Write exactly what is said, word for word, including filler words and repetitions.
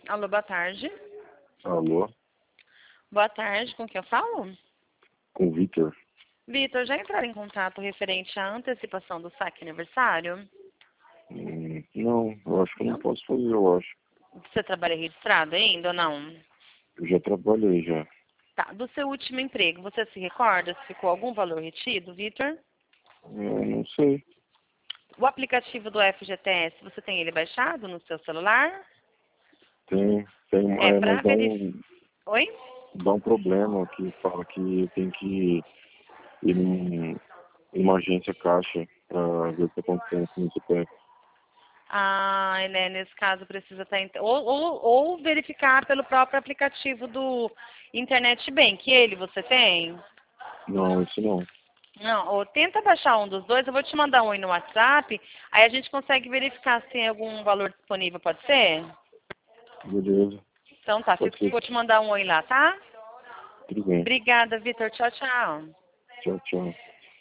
Alô, boa tarde. Alô, Boa tarde, com quem eu falo? com o Victor. Vitor, já entraram em contato referente à antecipação do saque aniversário? Hum, não, eu acho que eu não posso fazer, eu acho. Você trabalha registrado ainda ou não? Eu já trabalhei já. Tá, do seu último emprego, você se recorda se ficou algum valor retido, Vitor? Eu não sei. O aplicativo do F G T S, você tem ele baixado no seu celular? Tem, tem, É é, para mas dá verificar. um, Oi? dá um problema que fala que tem que ir num, em uma agência caixa pra ver o que acontece no C P F. Ah, né, nesse caso precisa estar... Ent... Ou, ou, ou verificar pelo próprio aplicativo do Internet Bank. Ele você tem? Não, isso não. Não, ou tenta baixar um dos dois, eu vou te mandar um aí no WhatsApp, aí a gente consegue verificar se tem algum valor disponível, pode ser? Beleza, Então tá, pode fico- ser. vou te mandar um oi lá, tá? Tudo bem. Obrigada, Vitor. Tchau, tchau. Tchau, tchau.